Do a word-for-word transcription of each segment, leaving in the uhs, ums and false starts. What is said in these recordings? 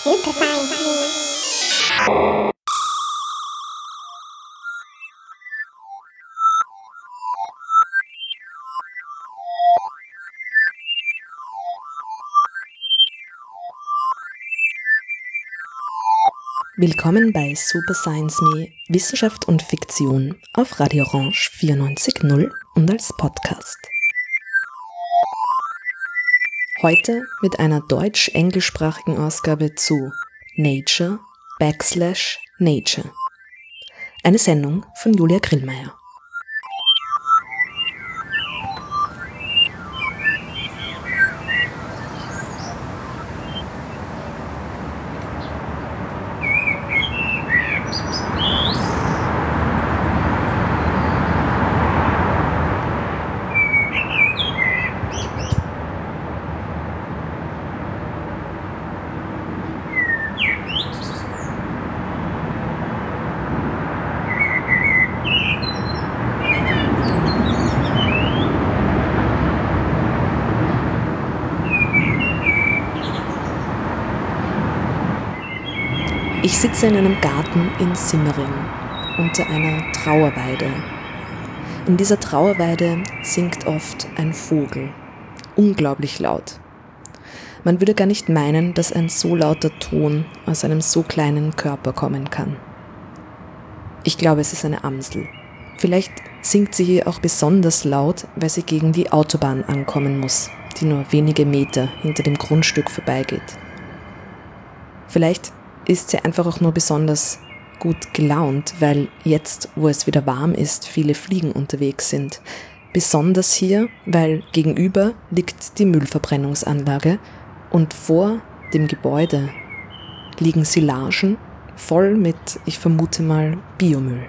Super Science Me. Willkommen bei Super Science Me, Wissenschaft und Fiktion auf Radio Orange vierundneunzig Komma null und als Podcast. Heute mit einer deutsch-englischsprachigen Ausgabe zu Nature backslash Nature. Eine Sendung von Julia Grillmeier. Ich sitze in einem Garten in Simmering unter einer Trauerweide. In dieser Trauerweide singt oft ein Vogel, unglaublich laut. Man würde gar nicht meinen, dass ein so lauter Ton aus einem so kleinen Körper kommen kann. Ich glaube, es ist eine Amsel. Vielleicht singt sie hier auch besonders laut, weil sie gegen die Autobahn ankommen muss, die nur wenige Meter hinter dem Grundstück vorbeigeht. Vielleicht ist sie einfach auch nur besonders gut gelaunt, weil jetzt, wo es wieder warm ist, viele Fliegen unterwegs sind. Besonders hier, weil gegenüber liegt die Müllverbrennungsanlage und vor dem Gebäude liegen Silagen voll mit, ich vermute mal, Biomüll.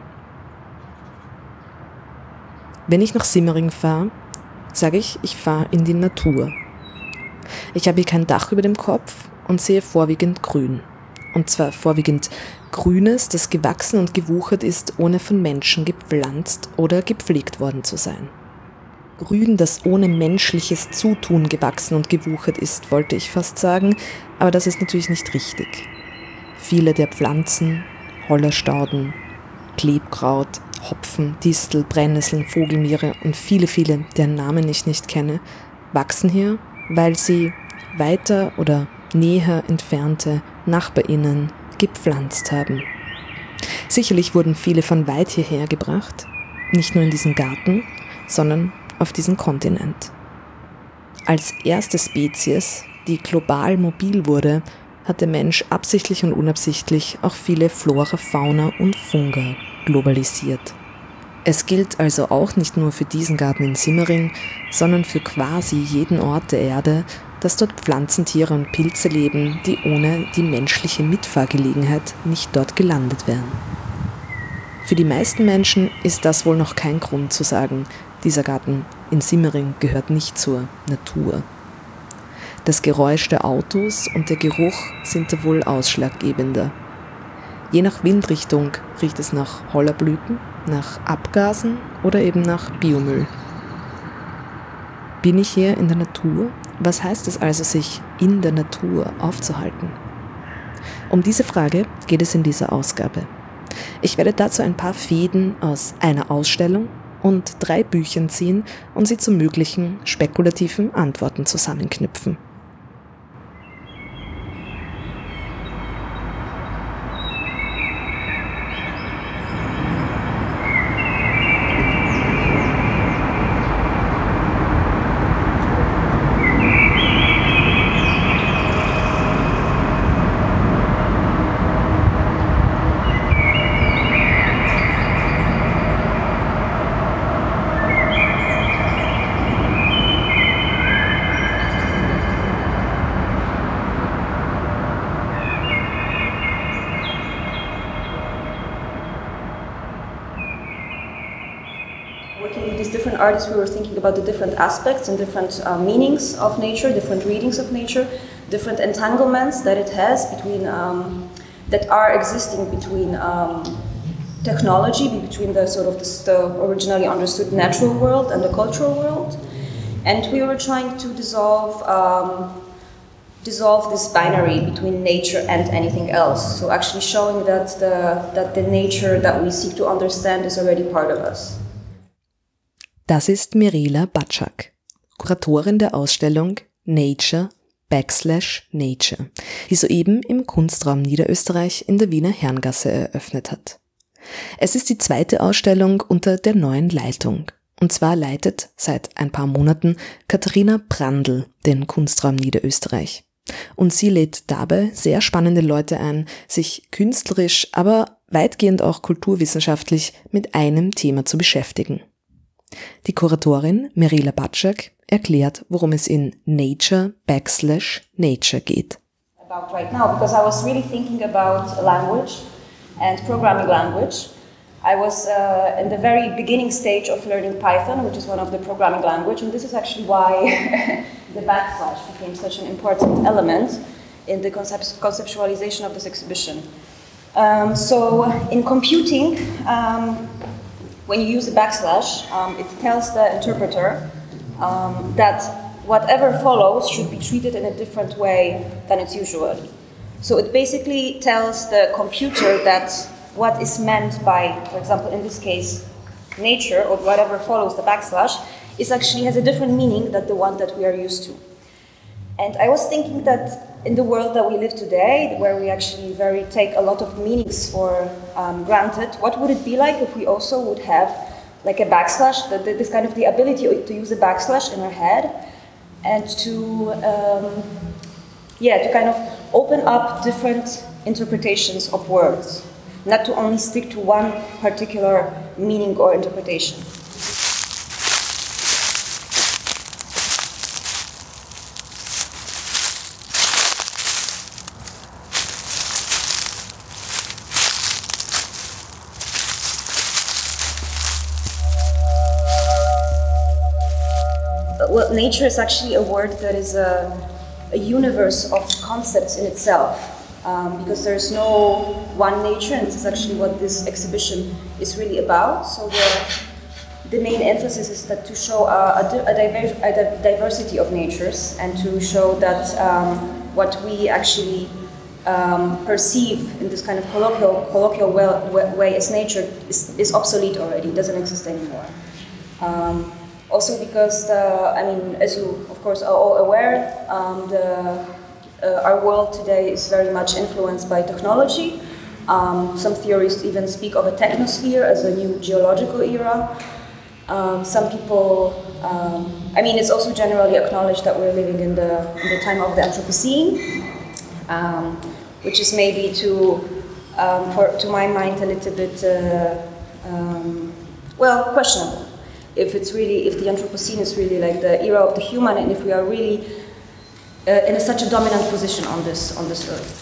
Wenn ich nach Simmering fahre, sage ich, ich fahre in die Natur. Ich habe hier kein Dach über dem Kopf und sehe vorwiegend grün. Und zwar vorwiegend Grünes, das gewachsen und gewuchert ist, ohne von Menschen gepflanzt oder gepflegt worden zu sein. Grün, das ohne menschliches Zutun gewachsen und gewuchert ist, wollte ich fast sagen, aber das ist natürlich nicht richtig. Viele der Pflanzen, Hollerstauden, Klebkraut, Hopfen, Distel, Brennnesseln, Vogelmiere und viele, viele, deren Namen ich nicht kenne, wachsen hier, weil sie weiter oder näher entfernte NachbarInnen gepflanzt haben. Sicherlich wurden viele von weit hierher gebracht, nicht nur in diesen Garten, sondern auf diesen Kontinent. Als erste Spezies, die global mobil wurde, hat der Mensch absichtlich und unabsichtlich auch viele Flora, Fauna und Funga globalisiert. Es gilt also auch nicht nur für diesen Garten in Simmering, sondern für quasi jeden Ort der Erde, dass dort Pflanzen, Tiere und Pilze leben, die ohne die menschliche Mitfahrgelegenheit nicht dort gelandet wären. Für die meisten Menschen ist das wohl noch kein Grund zu sagen, dieser Garten in Simmering gehört nicht zur Natur. Das Geräusch der Autos und der Geruch sind da wohl ausschlaggebender. Je nach Windrichtung riecht es nach Hollerblüten, nach Abgasen oder eben nach Biomüll. Bin ich hier in der Natur? Was heißt es also, sich in der Natur aufzuhalten? Um diese Frage geht es in dieser Ausgabe. Ich werde dazu ein paar Fäden aus einer Ausstellung und drei Büchern ziehen und sie zu möglichen spekulativen Antworten zusammenknüpfen. Different artists, we were thinking about the different aspects and different uh, meanings of nature, different readings of nature, different entanglements that it has between um, that are existing between um, technology, between the sort of the, the originally understood natural world and the cultural world, and we were trying to dissolve um, dissolve this binary between nature and anything else. So actually showing that the, that the nature that we seek to understand is already part of us. Das ist Mirela Batschak, Kuratorin der Ausstellung Nature backslash Nature, die soeben im Kunstraum Niederösterreich in der Wiener Herrengasse eröffnet hat. Es ist die zweite Ausstellung unter der neuen Leitung. Und zwar leitet seit ein paar Monaten Katharina Brandl den Kunstraum Niederösterreich. Und sie lädt dabei sehr spannende Leute ein, sich künstlerisch, aber weitgehend auch kulturwissenschaftlich mit einem Thema zu beschäftigen. Die Kuratorin Mirela Batschak erklärt, worum es in Nature backslash Nature geht. About right now, because I was really thinking about language and programming language. I was uh, in the very beginning stage of learning Python, which is one of the programming language, and this is actually why the backslash became such an important element in the concept conceptualization of this exhibition. Um, so in computing, um, when you use the backslash, um, it tells the interpreter um, that whatever follows should be treated in a different way than it's usually. So it basically tells the computer that what is meant by, for example, in this case, nature, or whatever follows the backslash, is actually has a different meaning than the one that we are used to. And I was thinking that in the world that we live today, where we actually very take a lot of meanings for um, granted, what would it be like if we also would have like a backslash, the, the, this kind of the ability to use a backslash in our head, and to, um, yeah, to kind of open up different interpretations of words. Not to only stick to one particular meaning or interpretation. Well, nature is actually a word that is a, a universe of concepts in itself. Um, because there's no one nature, and this is actually what this exhibition is really about. So the, the main emphasis is that to show a, a, a, diver, a diversity of natures, and to show that um, what we actually um, perceive in this kind of colloquial, colloquial way, way as nature is, is obsolete already, doesn't exist anymore. Um, also because, the, I mean, as you of course are all aware, um, the Uh, our world today is very much influenced by technology. Um, some theorists even speak of a technosphere as a new geological era. Um, some people, um, I mean, it's also generally acknowledged that we're living in the, in the time of the Anthropocene, um, which is maybe to, um, for, to my mind, a little bit, uh, um, well, questionable. If it's really, if the Anthropocene is really like the era of the human, and if we are really Uh, in a, such a dominant position on this on this earth.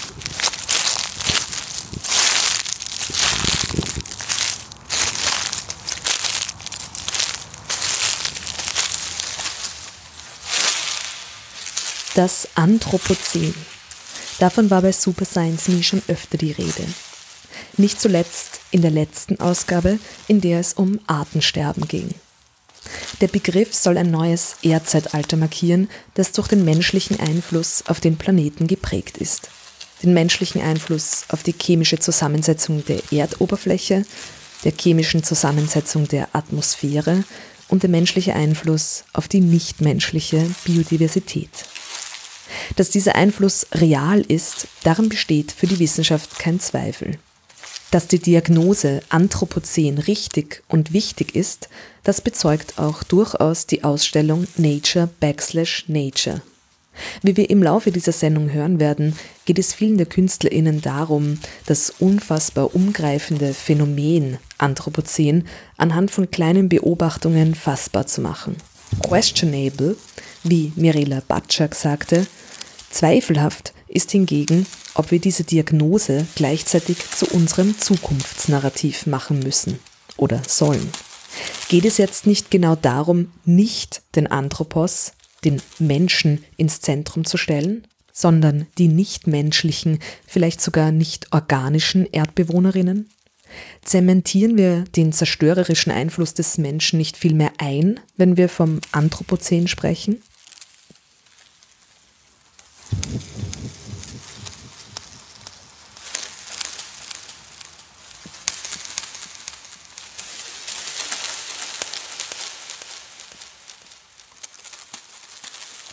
Das Anthropozän. Davon war bei Super Science Me schon öfter die Rede. Nicht zuletzt in der letzten Ausgabe, in der es um Artensterben ging. Der Begriff soll ein neues Erdzeitalter markieren, das durch den menschlichen Einfluss auf den Planeten geprägt ist. Den menschlichen Einfluss auf die chemische Zusammensetzung der Erdoberfläche, der chemischen Zusammensetzung der Atmosphäre und der menschliche Einfluss auf die nichtmenschliche Biodiversität. Dass dieser Einfluss real ist, daran besteht für die Wissenschaft kein Zweifel. Dass die Diagnose Anthropozän richtig und wichtig ist, das bezeugt auch durchaus die Ausstellung Nature backslash Nature. Wie wir im Laufe dieser Sendung hören werden, geht es vielen der KünstlerInnen darum, das unfassbar umgreifende Phänomen Anthropozän anhand von kleinen Beobachtungen fassbar zu machen. Questionable, wie Mirela Batschak sagte, zweifelhaft ist hingegen, ob wir diese Diagnose gleichzeitig zu unserem Zukunftsnarrativ machen müssen oder sollen. Geht es jetzt nicht genau darum, nicht den Anthropos, den Menschen ins Zentrum zu stellen, sondern die nichtmenschlichen, vielleicht sogar nicht organischen Erdbewohnerinnen? Zementieren wir den zerstörerischen Einfluss des Menschen nicht vielmehr ein, wenn wir vom Anthropozän sprechen?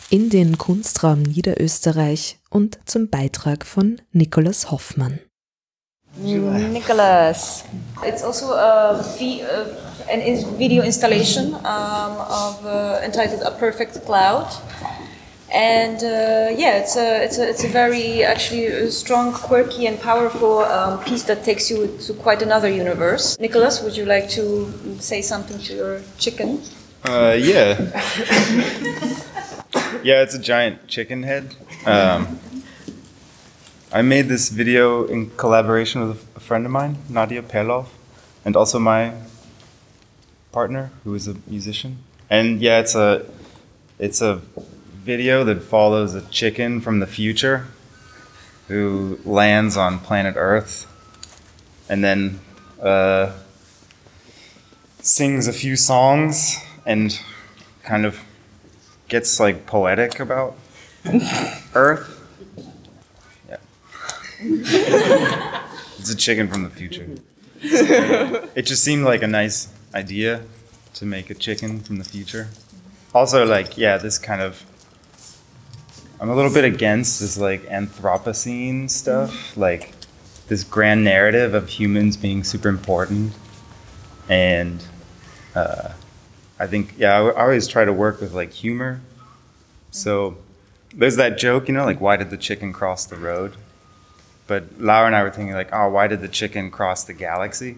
in den Kunstraum Niederösterreich und zum Beitrag von Nicholas Hoffmann. Nicholas, it's also a vi- uh, an is- video installation um, of uh, entitled "A Perfect Cloud," and uh, yeah, it's a it's a it's a very actually a strong, quirky, and powerful um, piece that takes you to quite another universe. Nicholas, would you like to say something to your chicken? Uh, yeah. Yeah, it's a giant chicken head. Um, I made this video in collaboration with a friend of mine, Nadia Perlov, and also my partner, who is a musician. And yeah, it's a it's a video that follows a chicken from the future who lands on planet Earth and then uh, sings a few songs and kind of gets like poetic about Earth. Yeah. It's a chicken from the future. It just seemed like a nice idea to make a chicken from the future. Also, like, yeah, this kind of, I'm a little bit against this like Anthropocene stuff, like this grand narrative of humans being super important. And uh, I think, yeah, I, I always try to work with like humor. So there's that joke, you know, like, why did the chicken cross the road? But Laura and I were thinking like, oh, why did the chicken cross the galaxy?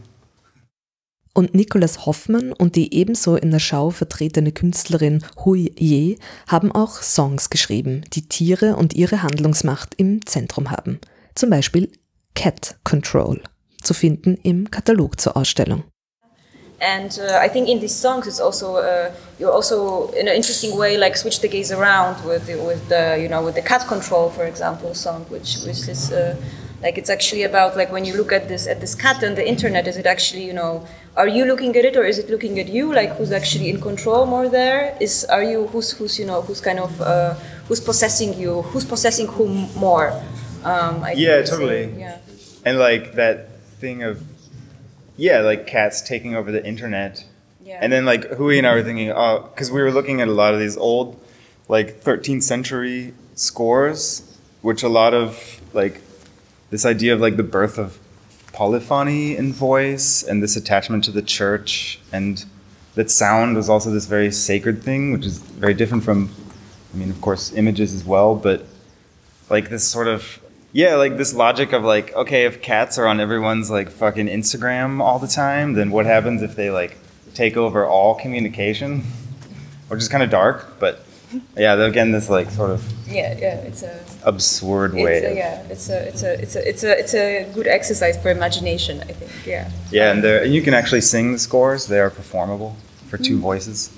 Und Nicholas Hoffmann und die ebenso in der Schau vertretene Künstlerin Hui Ye haben auch Songs geschrieben, die Tiere und ihre Handlungsmacht im Zentrum haben. Zum Beispiel Cat Control, zu finden im Katalog zur Ausstellung. And uh, I think in these songs, it's also uh, you also in an interesting way like switch the gaze around with the, with the you know with the Cat Control, for example, song, which which is uh, like it's actually about like when you look at this at this cat on the internet, is it actually you know are you looking at it or is it looking at you? Like who's actually in control more there? Is are you who's who's you know who's kind of uh, who's possessing you? Who's possessing whom more? Um, I Yeah, think it's, uh, totally. Yeah. And like that thing of, yeah, like cats taking over the internet. Yeah. And then like Hui and I were thinking, oh, because we were looking at a lot of these old, like thirteenth century scores, which a lot of like this idea of like the birth of polyphony in voice and this attachment to the church, and that sound was also this very sacred thing, which is very different from, I mean, of course, images as well, but like this sort of, yeah, like this logic of like, okay, if cats are on everyone's like fucking Instagram all the time, then what happens if they like take over all communication? Which is kind of dark, but yeah, again, this like sort of Yeah, yeah, it's a absurd way. It's a, of- yeah, it's a it's a it's a it's a it's a good exercise for imagination, I think. Yeah. Yeah, and there, and you can actually sing the scores. They are performable for two voices.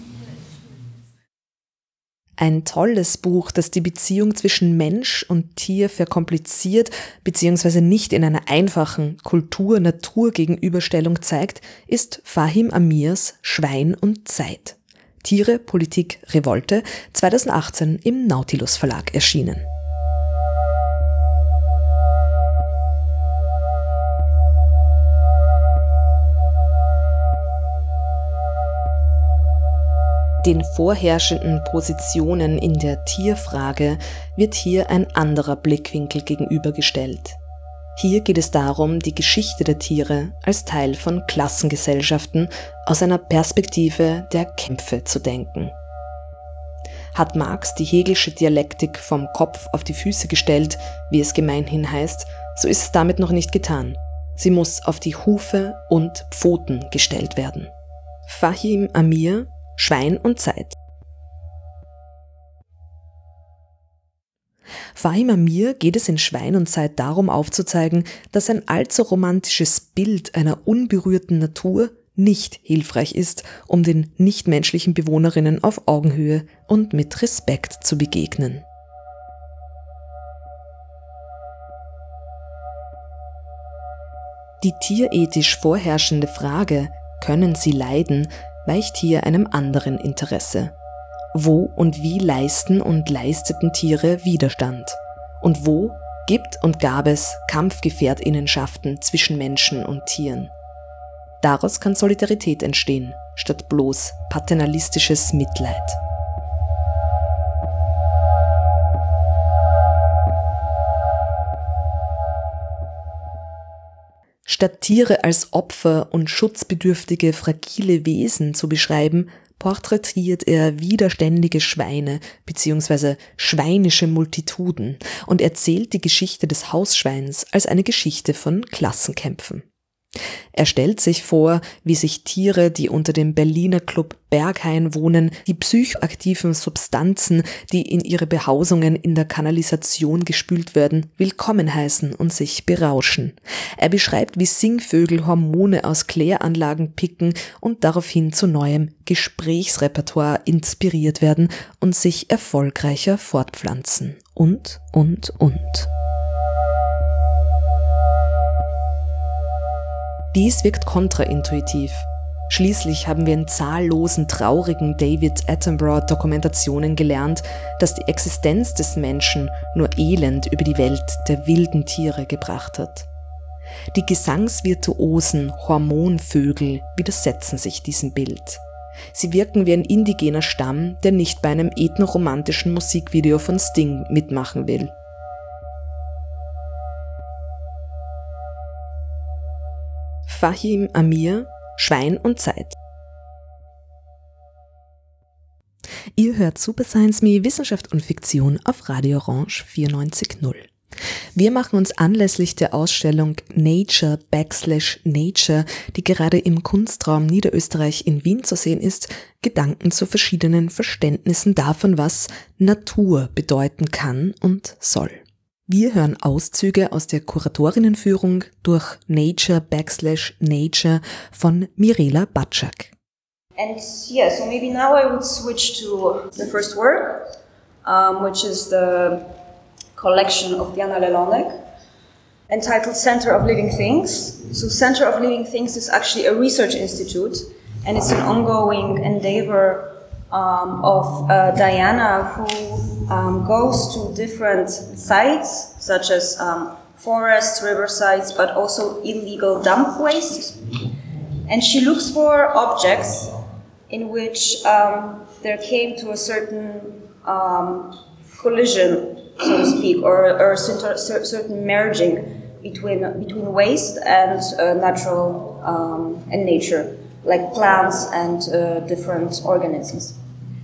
Ein tolles Buch, das die Beziehung zwischen Mensch und Tier verkompliziert bzw. nicht in einer einfachen Kultur-Natur-Gegenüberstellung zeigt, ist Fahim Amirs Schwein und Zeit. Tiere, Politik, Revolte, zweitausendachtzehn im Nautilus Verlag erschienen. Den vorherrschenden Positionen in der Tierfrage wird hier ein anderer Blickwinkel gegenübergestellt. Hier geht es darum, die Geschichte der Tiere als Teil von Klassengesellschaften aus einer Perspektive der Kämpfe zu denken. Hat Marx die Hegelsche Dialektik vom Kopf auf die Füße gestellt, wie es gemeinhin heißt, so ist es damit noch nicht getan. Sie muss auf die Hufe und Pfoten gestellt werden. Fahim Amir, Schwein und Zeit. Fahim Amir geht es in Schwein und Zeit darum aufzuzeigen, dass ein allzu romantisches Bild einer unberührten Natur nicht hilfreich ist, um den nichtmenschlichen Bewohnerinnen auf Augenhöhe und mit Respekt zu begegnen. Die tierethisch vorherrschende Frage, können sie leiden, weicht hier einem anderen Interesse. Wo und wie leisten und leisteten Tiere Widerstand? Und wo gibt und gab es Kampfgefährtinnenschaften zwischen Menschen und Tieren? Daraus kann Solidarität entstehen, statt bloß paternalistisches Mitleid. Statt Tiere als Opfer und schutzbedürftige, fragile Wesen zu beschreiben, porträtiert er widerständige Schweine bzw. schweinische Multituden und erzählt die Geschichte des Hausschweins als eine Geschichte von Klassenkämpfen. Er stellt sich vor, wie sich Tiere, die unter dem Berliner Club Berghain wohnen, die psychoaktiven Substanzen, die in ihre Behausungen in der Kanalisation gespült werden, willkommen heißen und sich berauschen. Er beschreibt, wie Singvögel Hormone aus Kläranlagen picken und daraufhin zu neuem Gesprächsrepertoire inspiriert werden und sich erfolgreicher fortpflanzen. Und, und, und. Dies wirkt kontraintuitiv. Schließlich haben wir in zahllosen traurigen David Attenborough-Dokumentationen gelernt, dass die Existenz des Menschen nur Elend über die Welt der wilden Tiere gebracht hat. Die gesangsvirtuosen Hormonvögel widersetzen sich diesem Bild. Sie wirken wie ein indigener Stamm, der nicht bei einem ethnoromantischen Musikvideo von Sting mitmachen will. Fahim Amir, Schwein und Zeit. Ihr hört Super Science Me, Wissenschaft und Fiktion auf Radio Orange vierundneunzig Komma null. Wir machen uns anlässlich der Ausstellung Nature Backslash Nature, die gerade im Kunstraum Niederösterreich in Wien zu sehen ist, Gedanken zu verschiedenen Verständnissen davon, was Natur bedeuten kann und soll. Wir hören Auszüge aus der Kuratorinnenführung durch Nature Backslash Nature von Mirela Batschak. And yeah, so maybe now I would switch to the first work, um, which is the collection of Diana Lelonek, entitled Center of Living Things. So Center of Living Things is actually a research institute, and it's an ongoing endeavor um, of uh, Diana, who Um, goes to different sites, such as um, forests, river sites, but also illegal dump waste. And she looks for objects in which um, there came to a certain um, collision, so to speak, or, or a certain merging between, between waste and uh, natural um, and nature, like plants and uh, different organisms.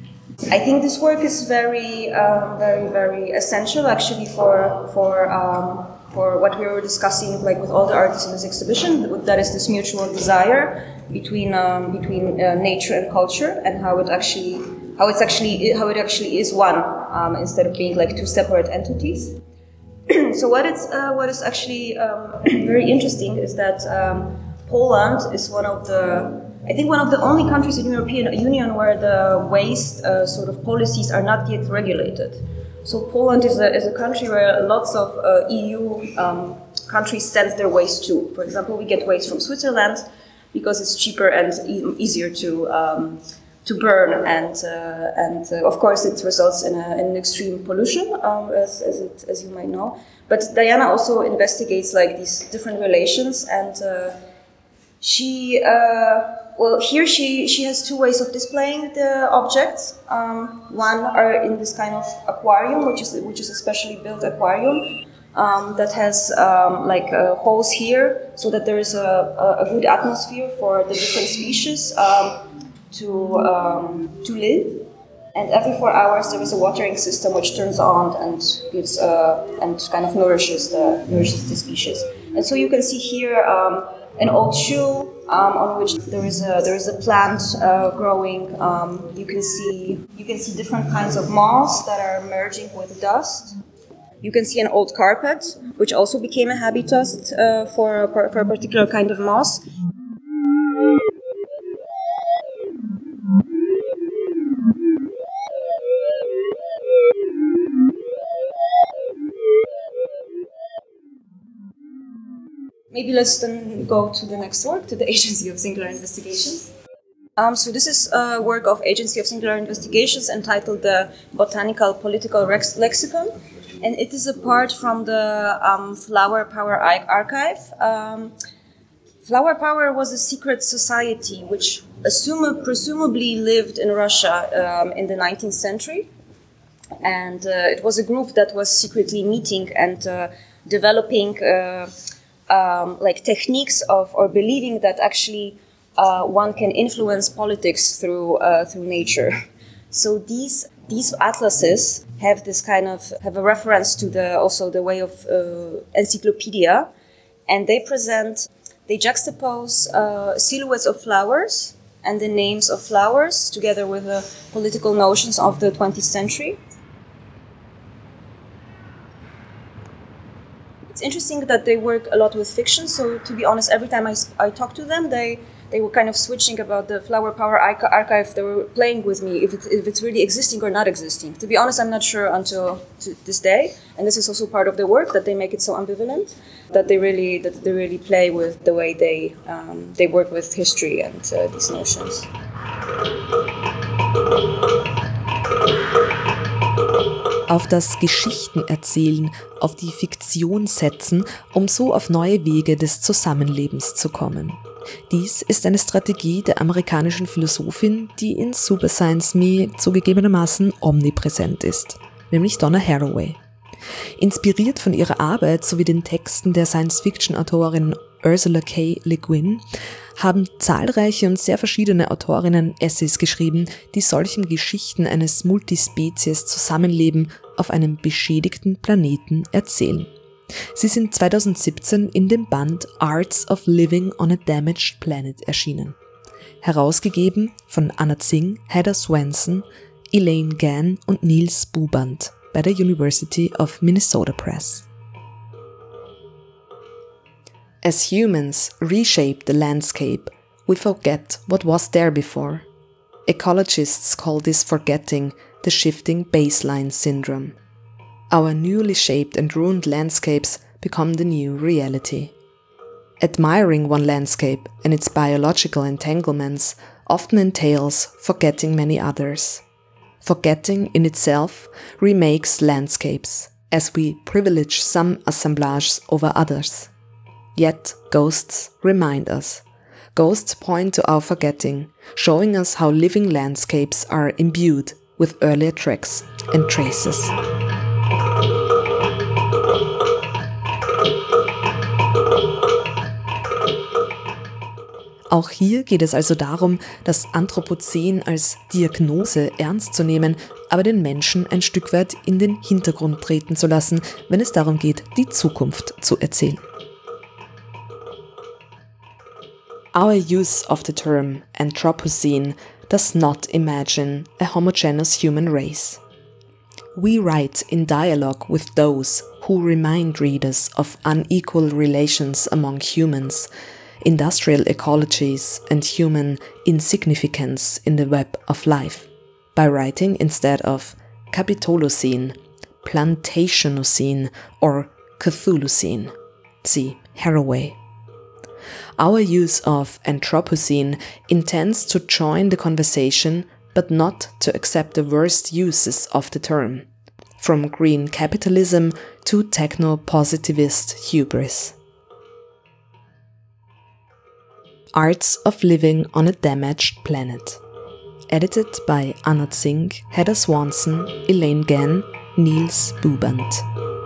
I think this work is very, um, very, very essential actually for for um, for what we were discussing, like with all the artists in this exhibition. That is this mutual desire between um, between uh, nature and culture, and how it actually how it's actually how it actually is one um, instead of being like two separate entities. So what it's uh, what is actually um, very interesting is that um, Poland is one of the I think one of the only countries in the European Union where the waste uh, sort of policies are not yet regulated. So Poland is a, is a country where lots of uh, E U um, countries send their waste to. For example, we get waste from Switzerland because it's cheaper and e- easier to um, to burn, and uh, and uh, of course it results in, a, in extreme pollution, um, as as, it, as you might know. But Diana also investigates like these different relations, and uh, she. Uh, Well, here she, she has two ways of displaying the objects. Um, one are in this kind of aquarium, which is which is a specially built aquarium um, that has um, like uh, holes here, so that there is a, a good atmosphere for the different species um, to um, to live. And every four hours there is a watering system which turns on and gives uh, and kind of nourishes the nourishes the species. And so you can see here um, an old shoe. Um, on which there is a there is a plant uh, growing. Um, you can see you can see different kinds of moss that are merging with dust. You can see an old carpet, which also became a habitat uh, for a, for a particular kind of moss. Maybe let's then go to the next work, to the Agency of Singular Investigations. Um, so this is a work of Agency of Singular Investigations entitled the Botanical Political Rex- Lexicon, and it is a part from the um, Flower Power Archive. Um, Flower Power was a secret society which assum- presumably lived in Russia um, in the nineteenth century, and uh, it was a group that was secretly meeting and uh, developing uh, um, like techniques of, or believing that actually uh, one can influence politics through uh, through nature. So these these atlases have this kind of have a reference to the also the way of uh, encyclopedia, and they present they juxtapose uh, silhouettes of flowers and the names of flowers together with the political notions of the twentieth century. It's interesting that they work a lot with fiction. So to be honest, every time I, I talk to them, they they were kind of switching about the Flower Power archive. They were playing with me if it's, if it's really existing or not existing. To be honest, I'm not sure until to this day. And this is also part of the work, that they make it so ambivalent, that they really that they really play with the way they um, they work with history and uh, these notions. Auf das Geschichtenerzählen, auf die Fiktion setzen, um so auf neue Wege des Zusammenlebens zu kommen. Dies ist eine Strategie der amerikanischen Philosophin, die in Super Science Me zugegebenermaßen omnipräsent ist, nämlich Donna Haraway. Inspiriert von ihrer Arbeit sowie den Texten der Science-Fiction-Autorin Ursula K. Le Guin haben zahlreiche und sehr verschiedene Autorinnen Essays geschrieben, die solchen Geschichten eines Multispezies-Zusammenleben auf einem beschädigten Planeten erzählen. Sie sind zweitausendsiebzehn in dem Band Arts of Living on a Damaged Planet erschienen. Herausgegeben von Anna Tsing, Heather Swenson, Elaine Gann und Niels Buband bei der University of Minnesota Press. As humans reshape the landscape, we forget what was there before. Ecologists call this forgetting the shifting baseline syndrome. Our newly shaped and ruined landscapes become the new reality. Admiring one landscape and its biological entanglements often entails forgetting many others. Forgetting in itself remakes landscapes, as we privilege some assemblages over others. Yet ghosts remind us. Ghosts point to our forgetting, showing us how living landscapes are imbued with earlier tracks and traces. Auch hier geht es also darum, das Anthropozän als Diagnose ernst zu nehmen, aber den Menschen ein Stück weit in den Hintergrund treten zu lassen, wenn es darum geht, die Zukunft zu erzählen. Our use of the term Anthropocene does not imagine a homogeneous human race. We write in dialogue with those who remind readers of unequal relations among humans, industrial ecologies, and human insignificance in the web of life, by writing instead of Capitolocene, Plantationocene, or Cthulhucene. See Haraway. Our use of Anthropocene intends to join the conversation, but not to accept the worst uses of the term, from green capitalism to techno-positivist hubris. Arts of Living on a Damaged Planet. Edited by Anna Tsing, Heather Swenson, Elaine Gann, Niels Buband.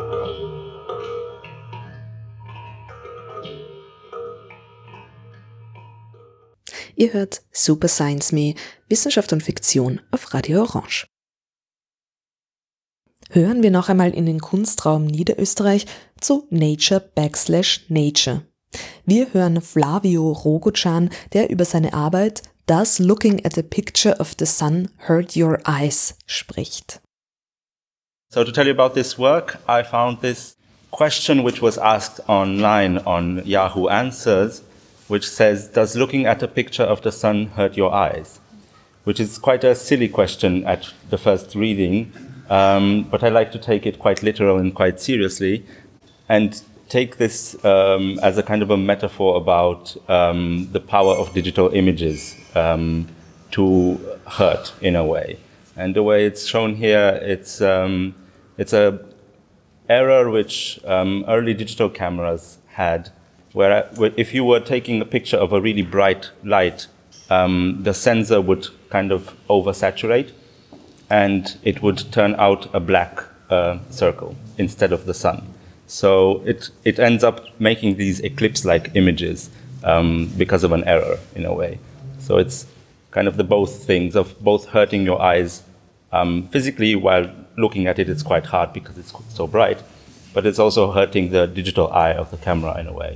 Ihr hört Super Science Me, Wissenschaft und Fiktion auf Radio Orange. Hören wir noch einmal in den Kunstraum Niederösterreich zu Nature backslash Nature. Wir hören Flavio Rogocan, der über seine Arbeit Does Looking at a Picture of the Sun Hurt Your Eyes spricht. So to tell you about this work, I found this question which was asked online on Yahoo Answers, which says, does looking at a picture of the sun hurt your eyes? Which is quite a silly question at the first reading, um, but I like to take it quite literal and quite seriously, and take this um, as a kind of a metaphor about um, the power of digital images um, to hurt in a way. And the way it's shown here, it's um, it's a error which um, early digital cameras had, where if you were taking a picture of a really bright light, um, the sensor would kind of oversaturate, and it would turn out a black uh, circle instead of the sun. So it, it ends up making these eclipse-like images um, because of an error, in a way. So it's kind of the both things of both hurting your eyes um, physically, while looking at it, it's quite hard because it's so bright, but it's also hurting the digital eye of the camera in a way.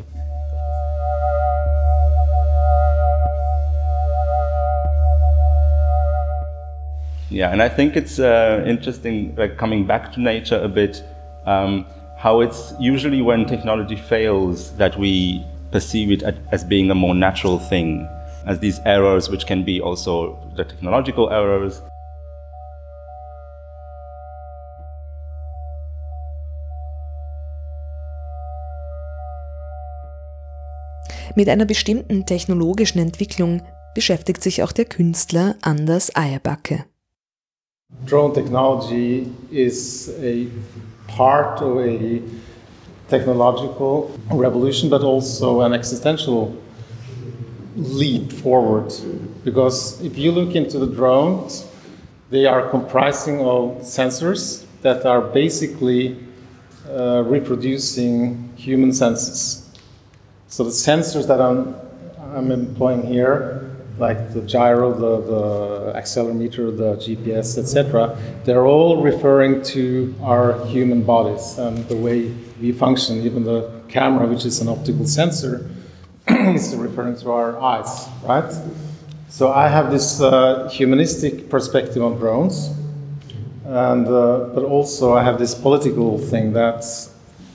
Yeah, and I think it's uh, interesting, like coming back to nature a bit, um, how it's usually when technology fails that we perceive it as being a more natural thing, as these errors, which can be also the technological errors. Mit einer bestimmten technologischen Entwicklung beschäftigt sich auch der Künstler Anders Eyerbacke. Drone technology is a part of a technological revolution, but also an existential leap forward. Because if you look into the drones, they are comprising of sensors that are basically uh, reproducing human senses. So the sensors that I'm, I'm employing here, like the gyro, the, the accelerometer, the G P S, et cetera, they're all referring to our human bodies and the way we function. Even the camera, which is an optical sensor, is referring to our eyes, right? So I have this uh, humanistic perspective on drones, and uh, but also I have this political thing that's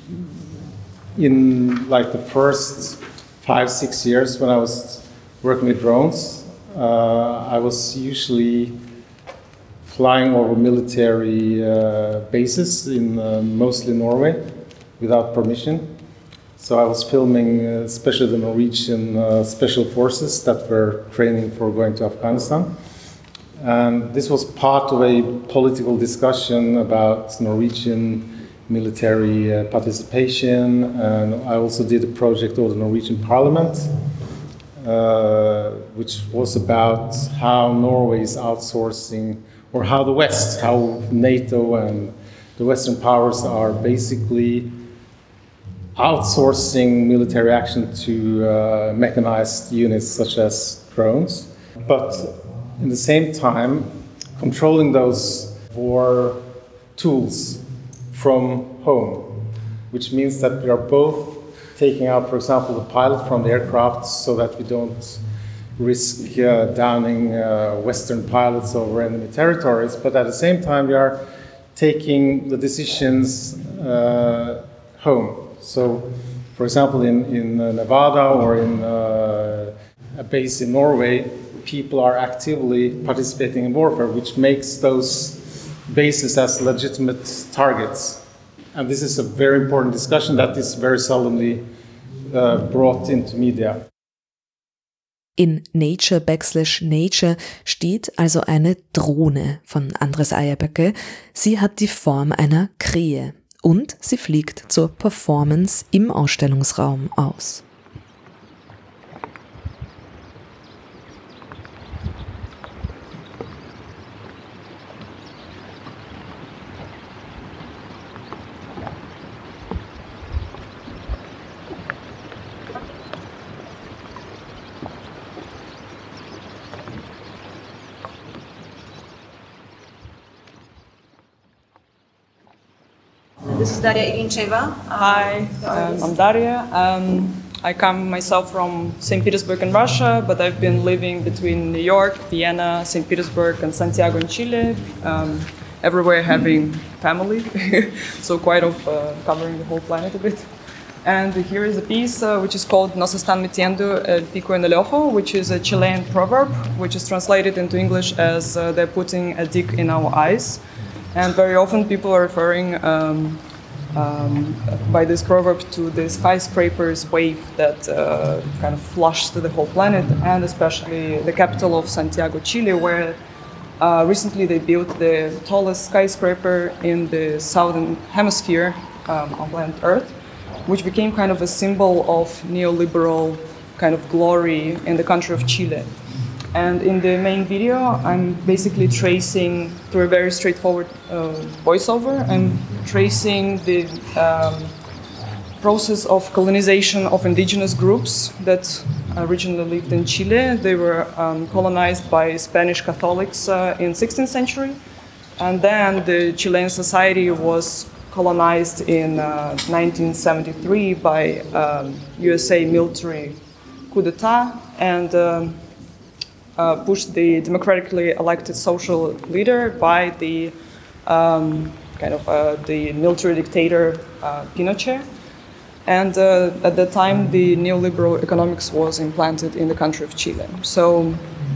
in like the first five, six years when I was working with drones, uh, I was usually flying over military uh, bases in uh, mostly Norway without permission. So I was filming uh, especially the Norwegian uh, special forces that were training for going to Afghanistan. And this was part of a political discussion about Norwegian military uh, participation. And I also did a project of the Norwegian Parliament, Uh, which was about how Norway is outsourcing, or how the West, how NATO and the Western powers are basically outsourcing military action to uh, mechanized units such as drones, but in the same time controlling those for tools from home, which means that we are both taking out, for example, the pilot from the aircraft so that we don't risk uh, downing uh, Western pilots over enemy territories, but at the same time we are taking the decisions uh, home. So, for example, in, in uh, Nevada or in uh, a base in Norway, people are actively participating in warfare, which makes those bases as legitimate targets. And this is a very important discussion that is very seldomly uh, brought into media. In Nature backslash Nature steht also eine Drohne von Anders Eyerbacke. Sie hat die Form einer Krähe und sie fliegt zur Performance im Ausstellungsraum aus. This is Daria Irincheva. Hi, um, I'm Daria. Um, I come myself from Saint Petersburg in Russia, but I've been living between New York, Vienna, Saint Petersburg, and Santiago in Chile. Um, everywhere having family, so quite of uh, covering the whole planet a bit. And here is a piece uh, which is called No se están metiendo el pico en el ojo, which is a Chilean proverb, which is translated into English as uh, they're putting a dick in our eyes. And very often people are referring um, um, by this proverb to the skyscrapers wave that uh, kind of flushed the whole planet, and especially the capital of Santiago, Chile, where uh, recently they built the tallest skyscraper in the southern hemisphere um, on planet Earth, which became kind of a symbol of neoliberal kind of glory in the country of Chile. And in the main video, I'm basically tracing, through a very straightforward uh, voiceover, I'm tracing the um, process of colonization of indigenous groups that originally lived in Chile. They were um, colonized by Spanish Catholics uh, in sixteenth century, and then the Chilean society was colonized in uh, nineteen seventy-three by um, U S A military coup d'etat and um, uh, pushed the democratically elected social leader by the um, kind of uh, the military dictator uh, Pinochet. And uh, at that time, the neoliberal economics was implanted in the country of Chile. So,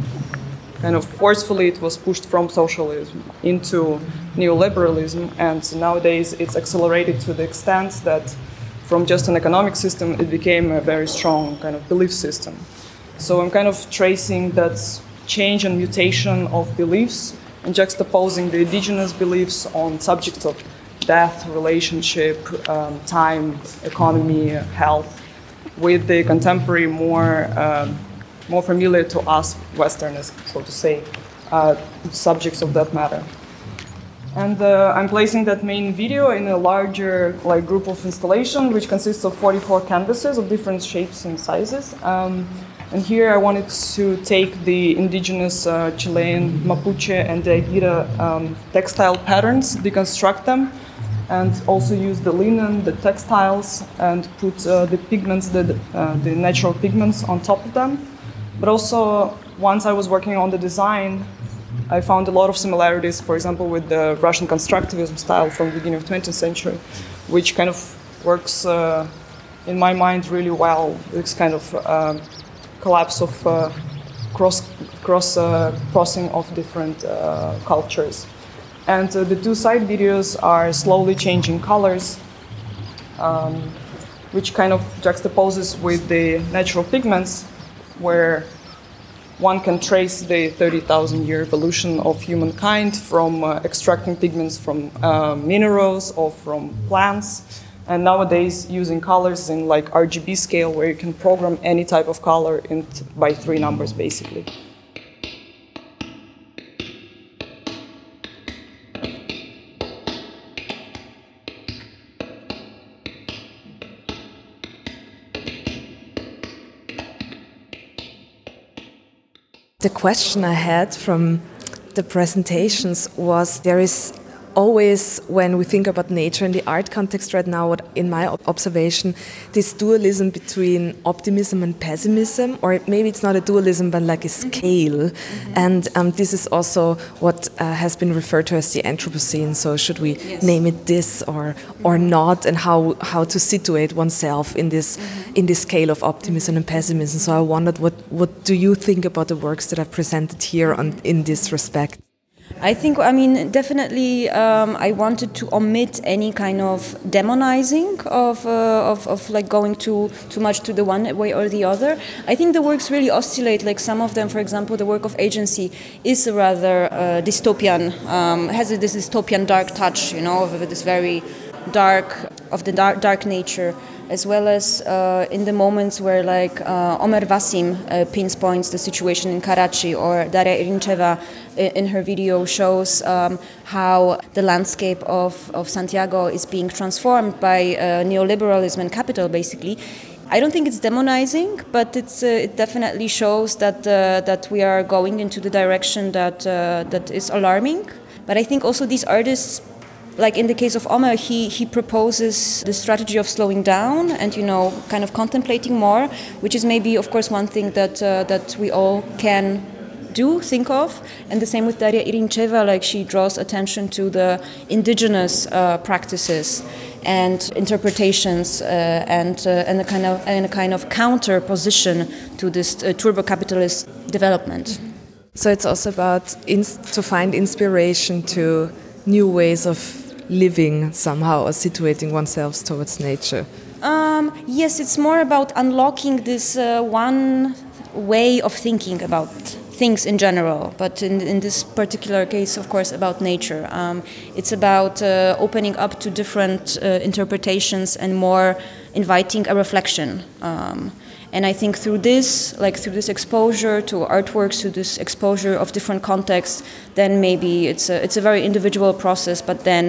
kind of forcefully, it was pushed from socialism into neoliberalism, and nowadays it's accelerated to the extent that from just an economic system, it became a very strong kind of belief system. So I'm kind of tracing that change and mutation of beliefs and juxtaposing the indigenous beliefs on subjects of death, relationship, um, time, economy, health, with the contemporary, more um, more familiar to us Westerners, so to say, uh, subjects of that matter. And uh, I'm placing that main video in a larger like group of installation, which consists of forty-four canvases of different shapes and sizes. Um, and here I wanted to take the indigenous uh, Chilean Mapuche and Daiguira um, textile patterns, deconstruct them, and also use the linen, the textiles, and put uh, the pigments, the, uh, the natural pigments on top of them. But also, once I was working on the design, I found a lot of similarities, for example, with the Russian constructivism style from the beginning of the twentieth century, which kind of works, uh, in my mind, really well. This kind of uh, collapse of uh, cross, cross uh, crossing of different uh, cultures. And uh, the two side videos are slowly changing colors, um, which kind of juxtaposes with the natural pigments, where one can trace the thirty thousand year evolution of humankind from uh, extracting pigments from uh, minerals or from plants, and nowadays using colors in like R G B scale, where you can program any type of color in t- by three numbers, basically. The question I had from the presentations was, there is always, when we think about nature in the art context right now, what in my observation, this dualism between optimism and pessimism, or maybe it's not a dualism, but like a scale. Mm-hmm. And um, this is also what uh, has been referred to as the Anthropocene. So should we yes. name it this or or not, and how, how to situate oneself in this mm-hmm. in this scale of optimism and pessimism. So I wondered, what, what do you think about the works that I've presented here on, in this respect? I think, I mean, definitely um, I wanted to omit any kind of demonizing of, uh, of, of like going too, too much to the one way or the other. I think the works really oscillate, like some of them, for example, the work of Agency is a rather uh, dystopian, um, has a, this dystopian dark touch, you know, of this very dark, of the dark, dark nature, as well as uh, in the moments where like uh, Omer Vasim uh, pinpoints the situation in Karachi, or Daria Irincheva in her video shows um, how the landscape of, of Santiago is being transformed by uh, neoliberalism and capital, basically. I don't think it's demonizing, but it's, uh, it definitely shows that uh, that we are going into the direction that uh, that is alarming. But I think also these artists, like in the case of Omer, he, he proposes the strategy of slowing down and, you know, kind of contemplating more, which is maybe, of course, one thing that uh, that we all can do, think of. And the same with Daria Irincheva, like she draws attention to the indigenous uh, practices and interpretations uh, and uh, and a kind of and a kind of counter position to this uh, turbo-capitalist development. So it's also about ins- to find inspiration to new ways of living somehow, or situating oneself towards nature. Um, yes, it's more about unlocking this uh, one way of thinking about things in general, but in, in this particular case, of course, about nature. Um, it's about uh, opening up to different uh, interpretations and more inviting a reflection. Um, and I think through this, like through this exposure to artworks, through this exposure of different contexts, then maybe it's a, it's a very individual process, but then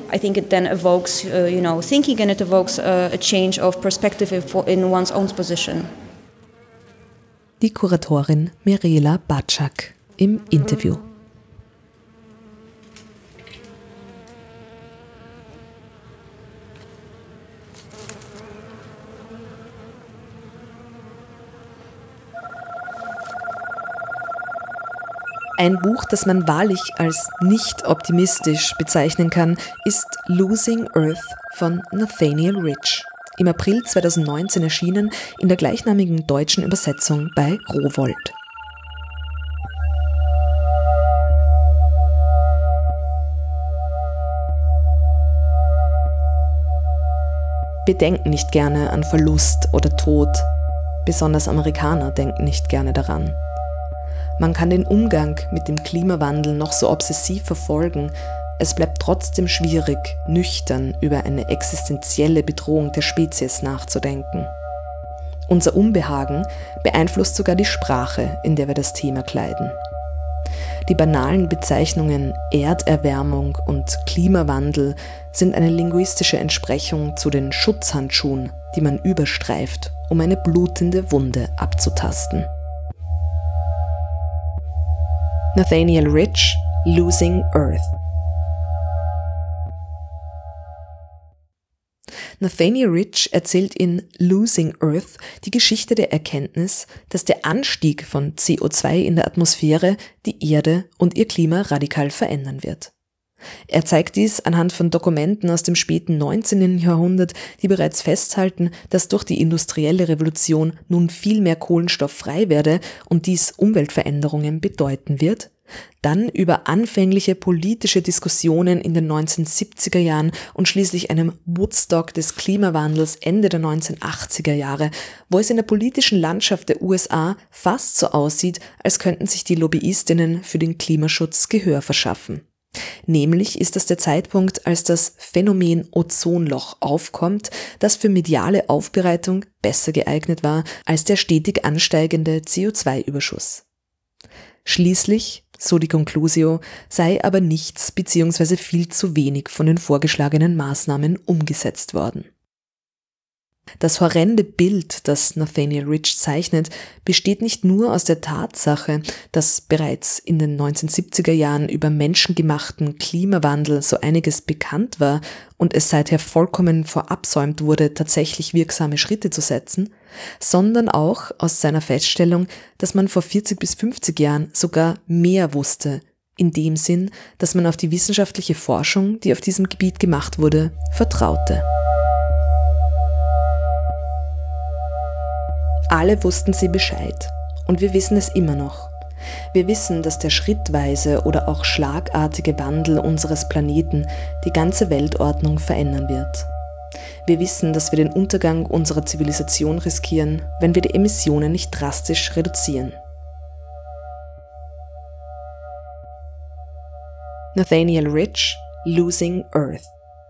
I think it then evokes, uh, you know, thinking, and it evokes uh, a change of perspective in one's own position. Die Kuratorin Mirela Batschak im Interview. Ein Buch, das man wahrlich als nicht optimistisch bezeichnen kann, ist Losing Earth von Nathaniel Rich. Im April zweitausendneunzehn erschienen, in der gleichnamigen deutschen Übersetzung bei Rowohlt. Wir denken nicht gerne an Verlust oder Tod. Besonders Amerikaner denken nicht gerne daran. Man kann den Umgang mit dem Klimawandel noch so obsessiv verfolgen, es bleibt trotzdem schwierig, nüchtern über eine existenzielle Bedrohung der Spezies nachzudenken. Unser Unbehagen beeinflusst sogar die Sprache, in der wir das Thema kleiden. Die banalen Bezeichnungen Erderwärmung und Klimawandel sind eine linguistische Entsprechung zu den Schutzhandschuhen, die man überstreift, um eine blutende Wunde abzutasten. Nathaniel Rich, Losing Earth. Nathaniel Rich erzählt in Losing Earth die Geschichte der Erkenntnis, dass der Anstieg von C O zwei in der Atmosphäre die Erde und ihr Klima radikal verändern wird. Er zeigt dies anhand von Dokumenten aus dem späten neunzehnten Jahrhundert, die bereits festhalten, dass durch die industrielle Revolution nun viel mehr Kohlenstoff frei werde und dies Umweltveränderungen bedeuten wird, dann über anfängliche politische Diskussionen in den neunzehnhundertsiebziger Jahren und schließlich einem Woodstock des Klimawandels Ende der neunzehnhundertachtziger Jahre, wo es in der politischen Landschaft der U S A fast so aussieht, als könnten sich die Lobbyistinnen für den Klimaschutz Gehör verschaffen. Nämlich ist das der Zeitpunkt, als das Phänomen Ozonloch aufkommt, das für mediale Aufbereitung besser geeignet war als der stetig ansteigende C O zwei Überschuss. Schließlich, so die Conclusio, sei aber nichts bzw. viel zu wenig von den vorgeschlagenen Maßnahmen umgesetzt worden. Das horrende Bild, das Nathaniel Rich zeichnet, besteht nicht nur aus der Tatsache, dass bereits in den neunzehnhundertsiebziger Jahren über menschengemachten Klimawandel so einiges bekannt war und es seither vollkommen verabsäumt wurde, tatsächlich wirksame Schritte zu setzen, sondern auch aus seiner Feststellung, dass man vor vierzig bis fünfzig Jahren sogar mehr wusste, in dem Sinn, dass man auf die wissenschaftliche Forschung, die auf diesem Gebiet gemacht wurde, vertraute. Alle wussten sie Bescheid. Und wir wissen es immer noch. Wir wissen, dass der schrittweise oder auch schlagartige Wandel unseres Planeten die ganze Weltordnung verändern wird. Wir wissen, dass wir den Untergang unserer Zivilisation riskieren, wenn wir die Emissionen nicht drastisch reduzieren. Nathaniel Rich, Losing Earth.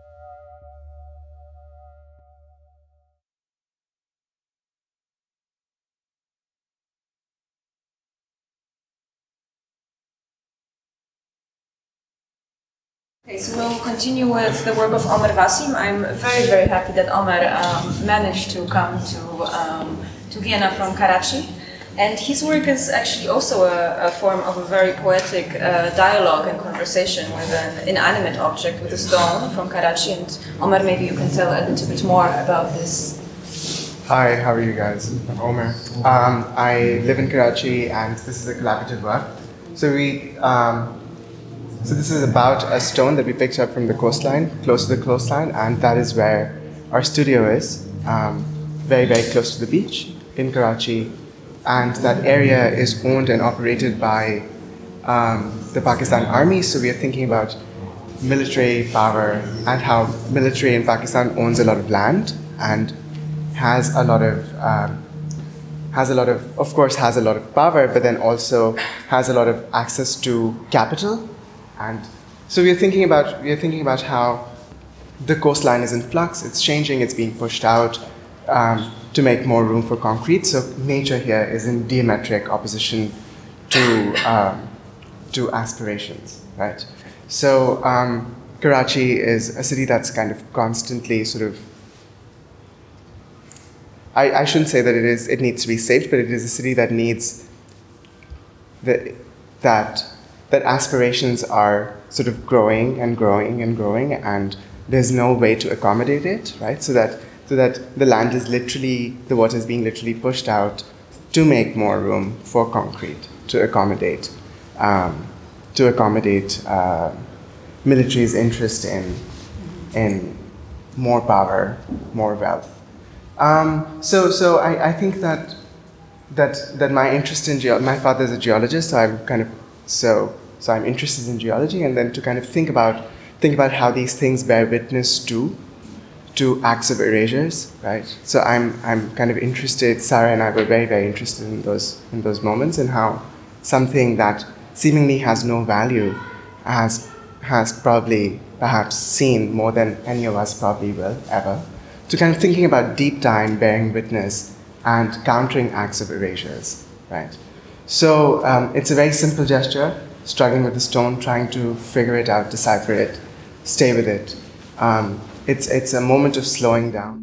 Okay, so we'll continue with the work of Omar Wasim. I'm very, very happy that Omar um, managed to come to, um, to Vienna from Karachi. And his work is actually also a, a form of a very poetic uh, dialogue and conversation with an inanimate object, with a stone from Karachi. And Omar, maybe you can tell a little bit more about this. Hi, how are you guys? I'm Omar. Um, I live in Karachi and this is a collaborative work. So we, um, so this is about a stone that we picked up from the coastline, close to the coastline, and that is where our studio is, um, very, very close to the beach in Karachi. And that area is owned and operated by um, the Pakistan Army. So we are thinking about military power and how military in Pakistan owns a lot of land and has a lot of, um, has a lot of, of course, has a lot of power, but then also has a lot of access to capital. And so we are thinking about we are thinking about how the coastline is in flux. It's changing. It's being pushed out um, to make more room for concrete. So nature here is in diametric opposition to um, to aspirations, right? So um, Karachi is a city that's kind of constantly sort of, I, I shouldn't say that it is, it needs to be saved, but it is a city that needs, the, that, that aspirations are sort of growing and growing and growing, and there's no way to accommodate it, right? So that, so that the land is literally, the water is being literally pushed out to make more room for concrete, to accommodate, um, to accommodate uh, military's interest in, in more power, more wealth. Um, so, so I, I think that that that my interest in geo- my father is a geologist, so I'm kind of so so I'm interested in geology, and then to kind of think about think about how these things bear witness to to acts of erasures, right? So I'm I'm kind of interested. Sarah and I were very very interested in those in those moments, and how something that seemingly has no value has has probably perhaps seen more than any of us probably will ever. To kind of thinking about deep time bearing witness and countering acts of erasures, right? So um, it's a very simple gesture, struggling with the stone, trying to figure it out, decipher it, stay with it. Um, it's, it's a moment of slowing down.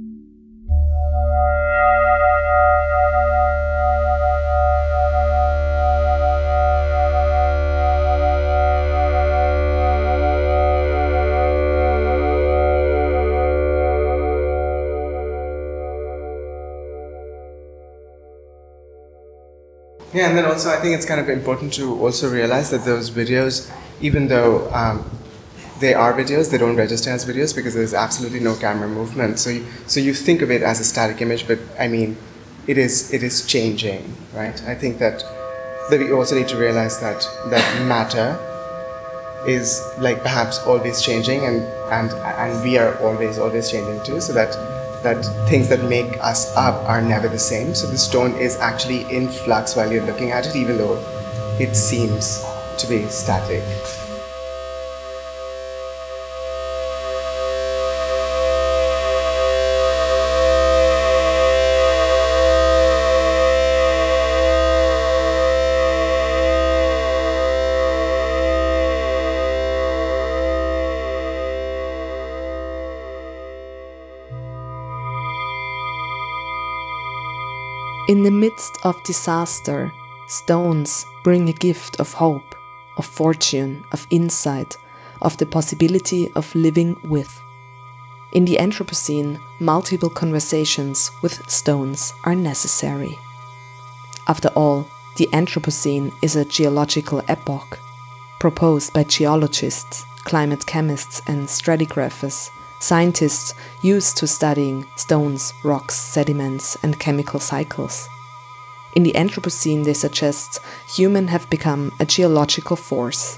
Yeah, and then also I think it's kind of important to also realize that those videos, even though um, they are videos, they don't register as videos because there's absolutely no camera movement. So you, so you think of it as a static image, but I mean, it is it is changing, right? I think that that we also need to realize that that matter is like perhaps always changing, and and and we are always always changing too. So that. that things that make us up are never the same. So the stone is actually in flux while you're looking at it, even though it seems to be static. In the midst of disaster, stones bring a gift of hope, of fortune, of insight, of the possibility of living with. In the Anthropocene, multiple conversations with stones are necessary. After all, the Anthropocene is a geological epoch, proposed by geologists, climate chemists and stratigraphers, scientists used to studying stones, rocks, sediments and chemical cycles. In the Anthropocene, they suggest humans have become a geological force.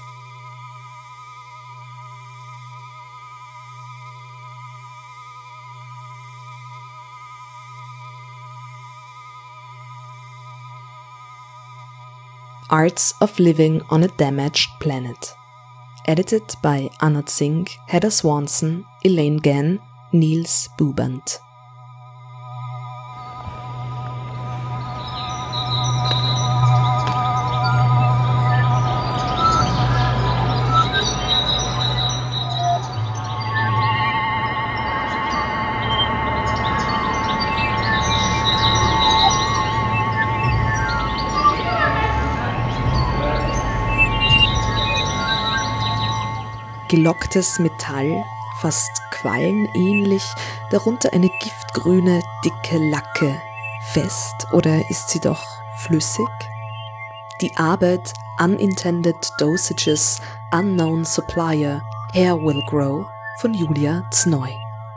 Arts of Living on a Damaged Planet. Edited by Anat Singh, Heather Swanson, Elaine Gann, Niels Buband. Gelocktes Metall, fast quallenähnlich, darunter eine giftgrüne, dicke Lacke. Fest oder ist sie doch flüssig? Die Arbeit Unintended Dosages, Unknown Supplier, Hair Will Grow von Julia Znoi.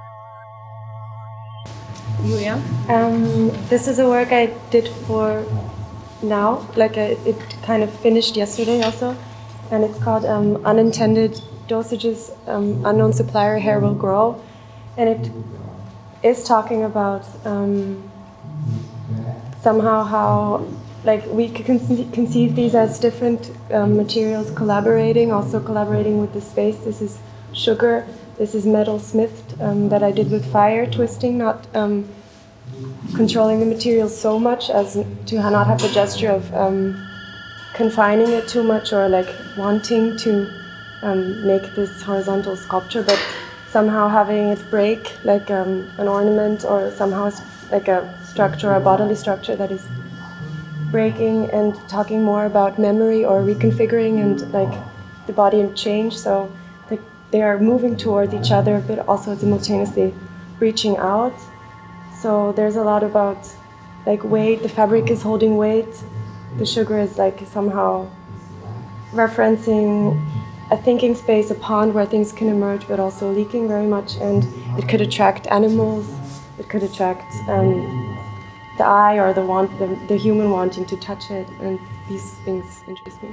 Julia? Um, this is a work I did for now, like I, it kind of finished yesterday also, and it's called um, Unintended Dosages, um, Unknown Supplier, Hair Will Grow, and it is talking about um, somehow how like we can conceive these as different um, materials collaborating, also collaborating with the space. This is sugar, this is metal smithed um, that I did with fire twisting, not um, controlling the material so much as to not have the gesture of um, confining it too much or like wanting to um, make this horizontal sculpture, but somehow having it break like um, an ornament or somehow like a structure, a bodily structure that is breaking and talking more about memory or reconfiguring and like the body and change. So they, they are moving towards each other, but also simultaneously reaching out. So there's a lot about like weight. The fabric is holding weight. The sugar is like somehow referencing a thinking space, a pond where things can emerge, but also leaking very much. And it could attract animals. It could attract um, the eye or the want, the, the human wanting to touch it. And these things interest me.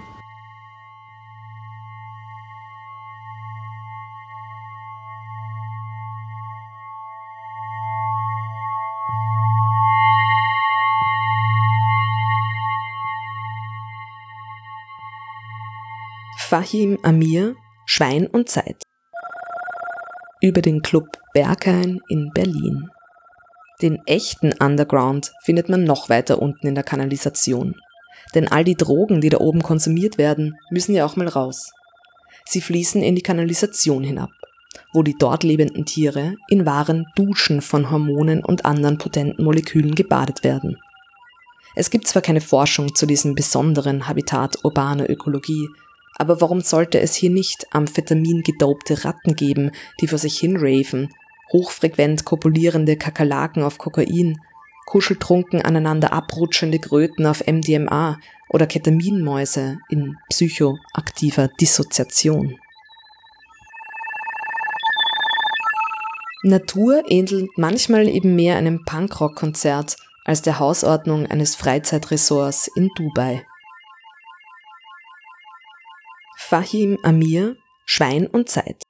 Fahim Amir, Schwein und Zeit. Über den Club Berghain in Berlin. Den echten Underground findet man noch weiter unten in der Kanalisation. Denn all die Drogen, die da oben konsumiert werden, müssen ja auch mal raus. Sie fließen in die Kanalisation hinab, wo die dort lebenden Tiere in wahren Duschen von Hormonen und anderen potenten Molekülen gebadet werden. Es gibt zwar keine Forschung zu diesem besonderen Habitat urbaner Ökologie, aber warum sollte es hier nicht amphetamin-gedopte Ratten geben, die vor sich hin raven, hochfrequent kopulierende Kakerlaken auf Kokain, kuscheltrunken aneinander abrutschende Kröten auf M D M A oder Ketaminmäuse in psychoaktiver Dissoziation? Natur ähnelt manchmal eben mehr einem Punkrock-Konzert als der Hausordnung eines Freizeitresorts in Dubai. Fahim Amir, Schwein und Zeit.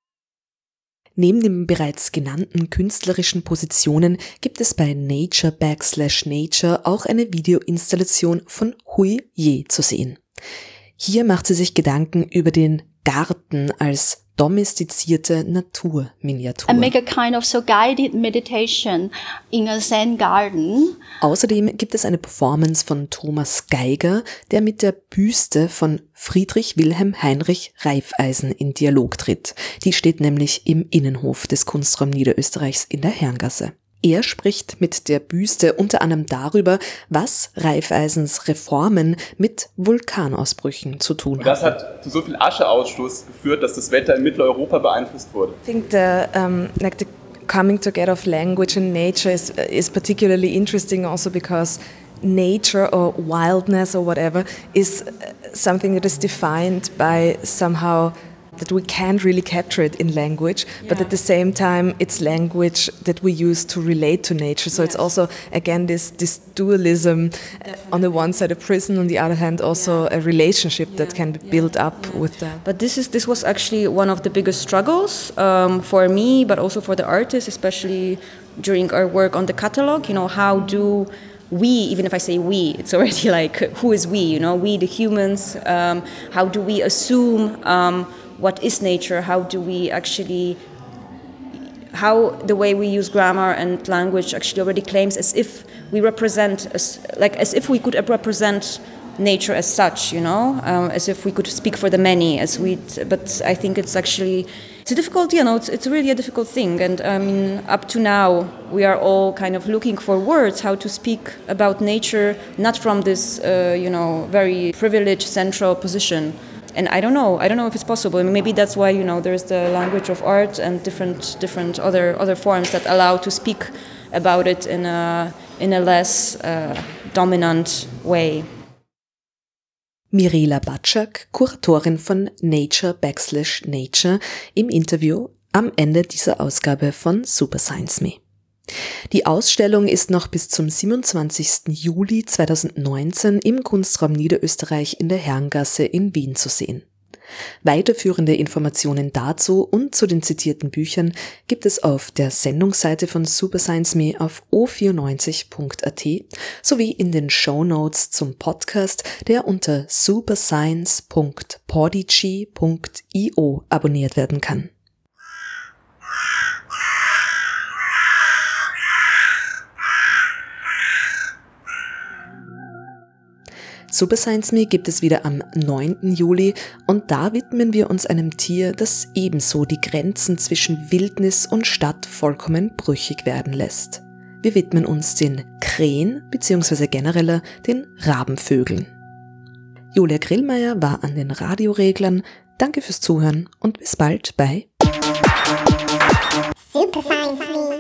Neben den bereits genannten künstlerischen Positionen gibt es bei Nature Backslash Nature auch eine Videoinstallation von Hui Ye zu sehen. Hier macht sie sich Gedanken über den Garten als domestizierte Naturminiatur. I make a kind of so guided meditation in a Zen garden. Außerdem gibt es eine Performance von Thomas Geiger, der mit der Büste von Friedrich Wilhelm Heinrich Raiffeisen in Dialog tritt. Die steht nämlich im Innenhof des Kunstraum Niederösterreichs in der Herrengasse. Er spricht mit der Büste unter anderem darüber, was Raiffeisens Reformen mit Vulkanausbrüchen zu tun haben. Das hat zu so viel Ascheausstoß geführt, dass das Wetter in Mitteleuropa beeinflusst wurde. I think the, um, like the coming together of language and nature is, is particularly interesting also because nature or wildness or whatever is something that is defined by somehow that we can't really capture it in language, yeah. But at the same time, it's language that we use to relate to nature. So yes. It's also, again, this, this dualism. Definitely. On the one side a prison, on the other hand also yeah. a relationship yeah. that can be built up yeah. with that. But this is this was actually one of the biggest struggles um, for me, but also for the artists, especially during our work on the catalog. You know, how do we, even if I say we, it's already like, who is we, you know, we the humans, um, how do we assume um, what is nature? How do we actually, how the way we use grammar and language actually already claims as if we represent, as, like as if we could represent nature as such, you know, um, as if we could speak for the many, as we. But I think it's actually it's a difficult, you know, it's it's really a difficult thing. And I mean, up to now, we are all kind of looking for words how to speak about nature, not from this, uh, you know, very privileged central position. And I don't know. I don't know if it's possible. I mean, maybe that's why, you know, there's the language of art and different, different other other forms that allow to speak about it in a in a less uh, dominant way. Mirela Batschak, Kuratorin von Nature Backslash Nature, im Interview am Ende dieser Ausgabe von Super Science Me. Die Ausstellung ist noch bis zum siebenundzwanzigsten Juli zweitausendneunzehn im Kunstraum Niederösterreich in der Herrengasse in Wien zu sehen. Weiterführende Informationen dazu und zu den zitierten Büchern gibt es auf der Sendungsseite von Super Science Me auf o vierundneunzig punkt a t sowie in den Shownotes zum Podcast, der unter superscience punkt podigy punkt i o abonniert werden kann. Super Science Me gibt es wieder am neunten Juli und da widmen wir uns einem Tier, das ebenso die Grenzen zwischen Wildnis und Stadt vollkommen brüchig werden lässt. Wir widmen uns den Krähen bzw. genereller den Rabenvögeln. Julia Grillmeier war an den Radioreglern. Danke fürs Zuhören und bis bald bei Super Science Me.